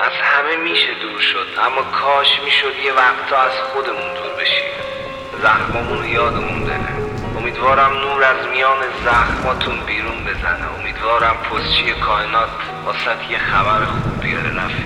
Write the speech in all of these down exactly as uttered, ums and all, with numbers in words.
از همه میشه دور شد، اما کاش میشد یه وقتا از خودمون دور بشیم. زخمامونو یادمون بره. امیدوارم نور از میان زخماتون بیرون بزنه. امیدوارم پستچی کائنات واسه یه خبر خوب بیاره رفیق.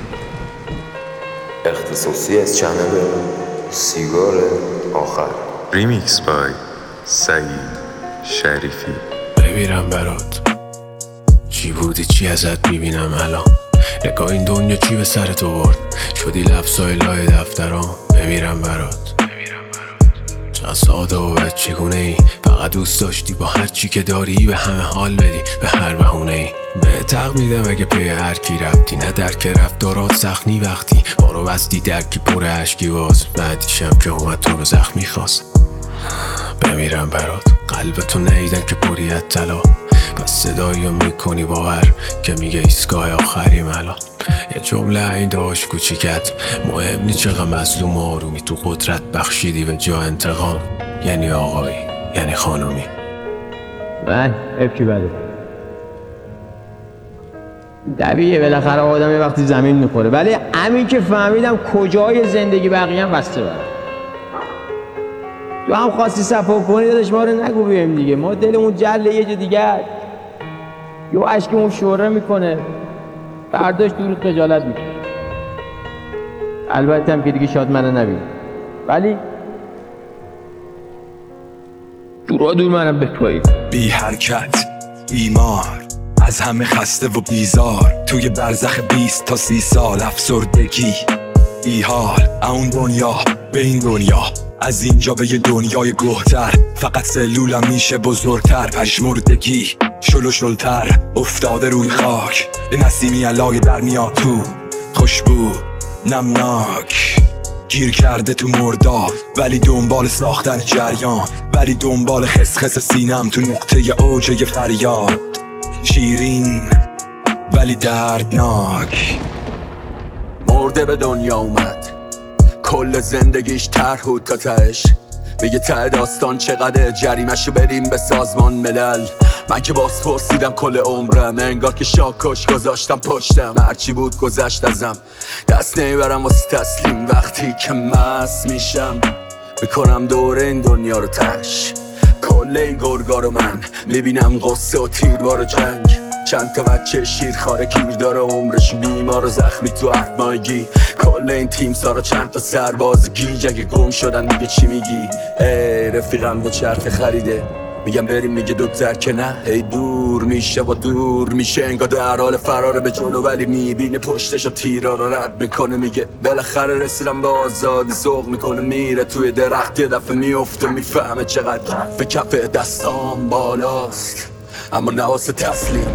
اختصاصی از چنل سیگار آخر. ریمیکس بای سعید شریفی. بمیرم برات، چی بودی چی ازت میبینم الان. نگاه این دنیا چی به سر تو برد، شدی لفظای لای دفترام. بمیرم برات، چند ساده و بد چگونه ای، فقط دوست داشتی با هر چی که داری به همه حال بدی، به هر بهونه ای. به تق میدم اگه پی هر کی رفتی، نه درک رفتارات سخنی وقتی ما رو بستی درکی پر عشقی باز. بعدیشم که اومد تو رو زخمی خواست. بمیرم برات، قلبتو نیدن که پریت طلا، پس صدایی رو میکنی باور که میگه ایستگاه آخریم الان. یه جمله این داشت کوچیکت، مهم نی چقدر مظلوم آرومی، تو قدرت بخشیدی به جا انتقام. یعنی آقایی یعنی خانومی. من افکی بده طبیعیه بالاخره آدم یه وقتی زمین میخوره، ولی همین که فهمیدم کجای زندگی بقیه هم بسته برم. تو هم خواستی صفا کنی داداش، ما رو نگو بیم دیگه. ما دلمون جله یه جا دیگر، یه عشقمون شوره میکنه، برداشت دور خجالت میکنه. البته هم که دیگه شاد منو نبین، ولی دورا دور منم بپایید. بی حرکت بیمار، از همه خسته و بیزار، توی برزخ بیست تا سی سال افسردگی بی حال. اون دنیا به این دنیا، از اینجا به یه دنیای گهتر، فقط سلولم میشه بزرگتر. پشمردگی شل و شلتر افتاده روی خاک، به نسیمی علای در میاد تو خوشبو نمناک. گیر کرده تو مرداب ولی دنبال ساختن جریان، ولی دنبال خسخس سینم تو نقطه اوج یه فریاد. شیرین ولی دردناک. مرده به دنیا اومد، کل زندگیش طرح و تا تهش. بگه ته داستان چقدر جریمشو بریم به سازمان ملل. من که باز پرسیدم کل عمرم، انگار که شاکش گذاشتم پشتم. هرچی بود گذشت ازم، دست نمیبرم واسه تسلیم. وقتی که مست میشم میکنم دور این دنیا رو تش. کل این گرگا رو من میبینم قصه و تیربار و جنگ. چند تا بچه شیرخواره گیر داره عمرش بیمار و زخمی تو افمایگی. کل این تیم سارا چند تا سرباز گیج، اگه گم شدن میگه چی میگی؟ ای رفیقم با چرخ خریده، میگم بریم میگه دکتر که نه. ای دور میشه و دور میشه، انگار در حال فراره به جلو، ولی میبینه پشتشو تیرا رو رد میکنه. میگه بالاخره رسیدم به آزادی، ذوق میکنه میره توی درخت، یه دفعه میفته میفهمه چقدر کف کف دستام بالاست، اما نواسه تسلیم.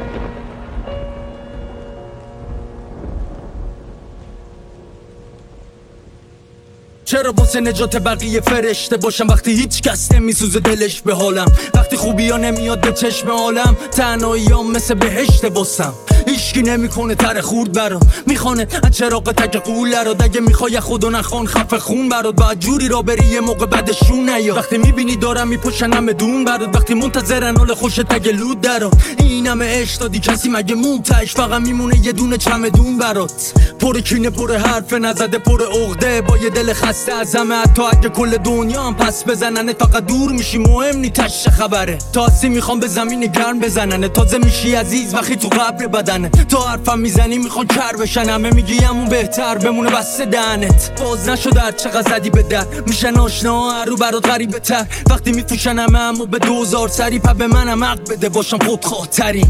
چرا واسه نجات بقیه فرشته باشم وقتی هیچ کس نمیسوزه دلش به حالم؟ وقتی خوبی ها نمیاد به چشم عالم، تنهایی ها مثل بهشت واسم. هیچکی نمیکنه تر خورد برام، میخوانه از چراغ تک قوله رو. دگه میخوای خودو نخوان خفه خون برات، باید جوری را بری یه موقع بعدشون نیاد. وقتی میبینی دارم میپشن همه دون برات، وقتی منتظرن حال خوش تگ لود درات. این همه عشق دادی کسی مگه موتش، فقط میمونه یه دونه چمدون برات. پر کینه پر حرف نزده پر عقده، با یه دل خسته از همه. حتی اگه کل دنیا هم پس بزننه، فقط دور میشی مهم نی تش خبره. تاسی میخوام به زمین گرم بزننه، تازه میشی عزیز وقتی تو قبر بدنه. تا حرفم میزنی میخوان کر بشن، همه میگی همون بهتر بمونه بسته دهنت. باز نشده هر چقدر زدی به در، میشن آشنا هر رو برات غریبه تر. وقتی میفروشن همه همو به دوزار سری، پا به منم حق بده باشم خودخواه ترین.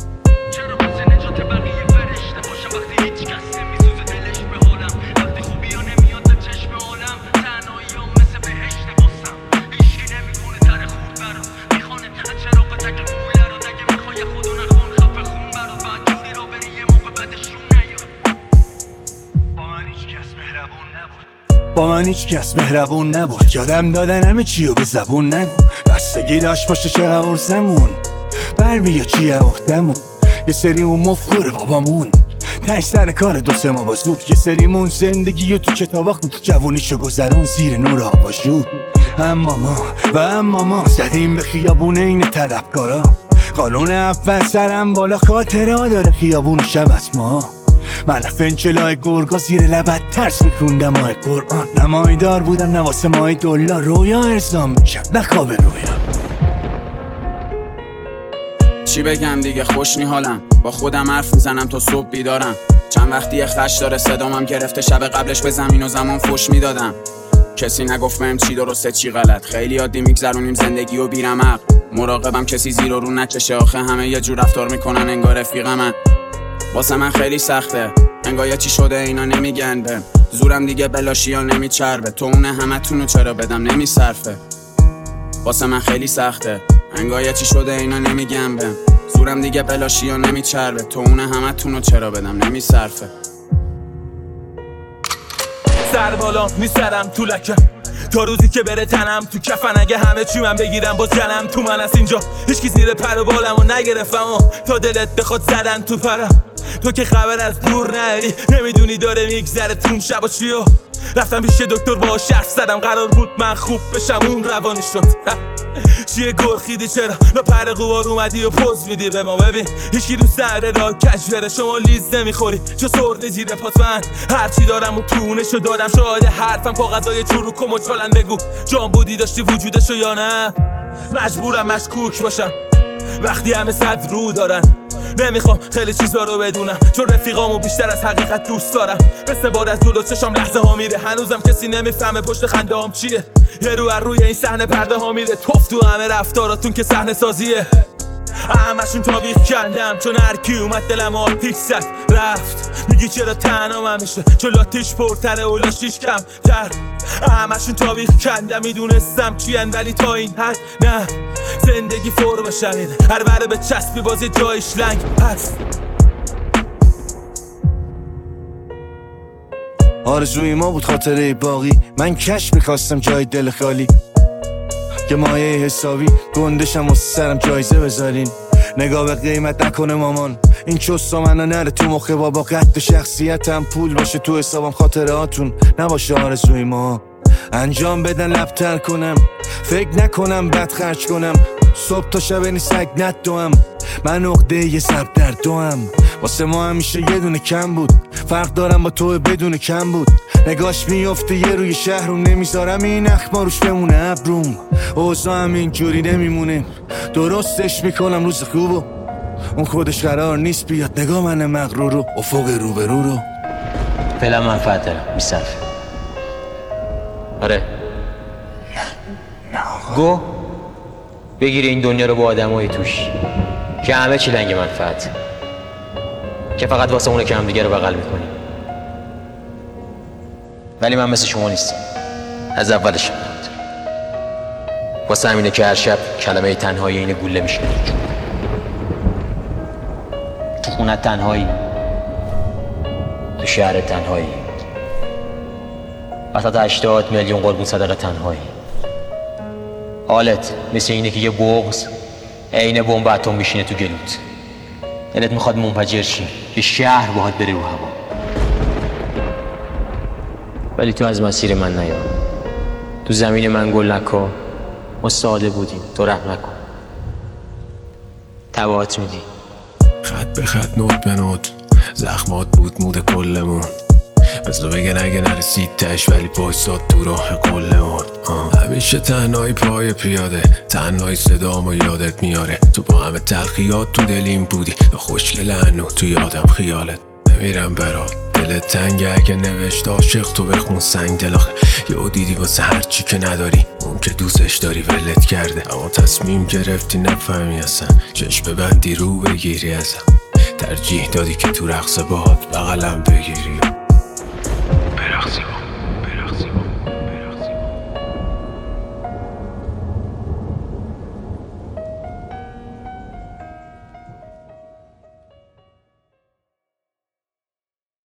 با من هیچ کس مهربون نبود، یادم دادن همه چیو به زبون نگو. بستگی داشت باشه چه قرصمون، بر بیا چیه اختمون. یه سریمون مفخور بابامون، تش سر کار دو سه ما با زود. یه سریمون زندگی و تو کتاب خود، جوونیشو گذرون زیر نور آبا شد. اما ما و اما ما زدیم به خیابون این طلبکارا. قانون اول سرم بالا، خاطره ها داره خیابون شب از ما. من فنچلای گرگا زیر لبت ترس میکوندم آی قرآن. نمایدار بودم نواسه مای دلار، رویا ارزام میشم نه خواب رویا. چی بگم دیگه خوش حالم، با خودم حرف میزنم تا صبح بیدارم. چند وقتی خش داره صدامم گرفته، شب قبلش به زمین و زمان فوش میدادم. کسی نگفت بهم چی درسته چی غلط، خیلی عادی میگذرونیم زندگی و بیرمق. مراقبم کسی زیر و رو نکشه، آخه همه یه جور رفتار میکنن انگار رفیقمن. واسه من خیلی سخته، انگار یه چی شده اینا نمیگن بهم. زورم دیگه بلاشیا نمیچربه، تو اونه همتونو چرا بدم نمیصرفه. واسه من خیلی سخته، انگار یه چی شده اینا نمیگن بهم. زورم دیگه بلاشیا نمیچربه، تو اونه همتونو چرا بدم نمیصرفه. سر بالا میسرم تو لکم تا روزی که بره تنم تو کفن. اگه همه چی من بگیرم باز جنم تو من از اینجا هیچکی زیر پر و بالمو نگرفتم و تا دلت بخواد زدن تو پرم. تو که خبر از دور نری، نمیدونی داره میگذره تون شب و چیو. رفتم پیش دکتر با شرف زدم، قرار بود من خوب بشم اون روانی شد. چیه گرخیدی چرا با پر قوار اومدی و پوز میدی به ما؟ ببین هیچکی رو سر را کج بره، شما لیز نمیخوری چو سرده زیر پات. من هرچی دارم و تونشو دادم، شاید حرفم کاغذای چروکم و چالن. بگو جان بودی داشتی وجودشو یا نه؟ مجبورم مشکوک باشم وقتی همه صد رو دارن. نمیخوام خیلی چیزا رو بدونم، چون رفیقامو بیشتر از حقیقت دوست دارم. مثل باد از جلو چشام لحظه ها میره، هنوزم کسی نمیفهمه پشت خنده هام چیه. یه رو از روی این صحنه پرده ها میره، توف تو همه رفتاراتون که صحنه سازیه. همشون تابیخ کردم چون هرکی اومد دلم آتیش زد رفت. میگی چرا تنها من میشه چون لاتیش پرتره و لاشیش کم تر. همشون تابیخ کردم میدونستم چی هن، ولی تا این حد نه. زندگی فور بشنید هر بره به چسبی بازی جایش لنگ هست. آرزوی ما بود خاطره باقی، من کش میخواستم جای دل خالی. که مایه حسابی گندشم واسه سرم جایزه بذارین. نگاه به قیمت نکنه مامان، این چوستا منو نره تو مخه بابا. قد شخصیتم پول باشه تو حسابم، خاطره هاتون نباشه آرزوی ما. انجام بدن لبتر کنم، فکر نکنم بد خرج کنم. صبح تا شب این سگ ندوم، من عقده یه سب در دوم. واسه ما همیشه یه دونه کم بود، فرق دارم با تو بدون کم بود. نگاش میفته یه روی شهرم، نمیذارم این اخما روش بمونه ابروم. اوضاع هم اینجوری نمیمونه، درستش میکنم روز خوبو. اون خودش قرار نیست بیاد، نگاه من مغرور رو افق روبرو رو. فعلا منفعت دارم میصرف. آره گو بگیری این دنیا رو با آدمای توش که همه چی لنگ منفعت، که فقط واسه اونه که هم دیگه رو بغل میکنیم. ولی من مثل شما نیستم، از اولش بود. واسه همینه که هر شب کلمه تنهایی اینه گوله میشنه تو جون. تو خونت تنهایی، تو شهر تنهایی، وسط هشتاد میلیون قربون صدقه تنهایی. حالت مثل اینه که یه بغض عین بمب اتم میشینه تو گلوت. دلت میخواد منفجر شی، یه شهر باهات بره رو هوا. ولی تو از مسیر من نیا، تو زمین من گل نکن. ما ساده بودیم، تو رحم نکن. تبعات میدی خط به خط نوت به نوت، زخمات بود مود کلمون. بذار بگن اگه نرسید تش، ولی بایستاد تو راه قلمون. همیشه تنهایی پای پیاده، تنهایی صدامو یادت میاره. تو با همه تلخیات تو دلیم بودی، خوشگل هنو تو یادم خیالت. نمیرم برات دلت تنگه، اگه نوشت عاشق تو بخون سنگ دل. آخه یه دیدی واسه هرچی که نداری، اون که دوستش داری ولت کرده. اما تصمیم گرفتی نفهمی اصلا، چشم ببندی رو بگیری ازم. ترجیح دادی که تو رقص باهات بغلم بگیری.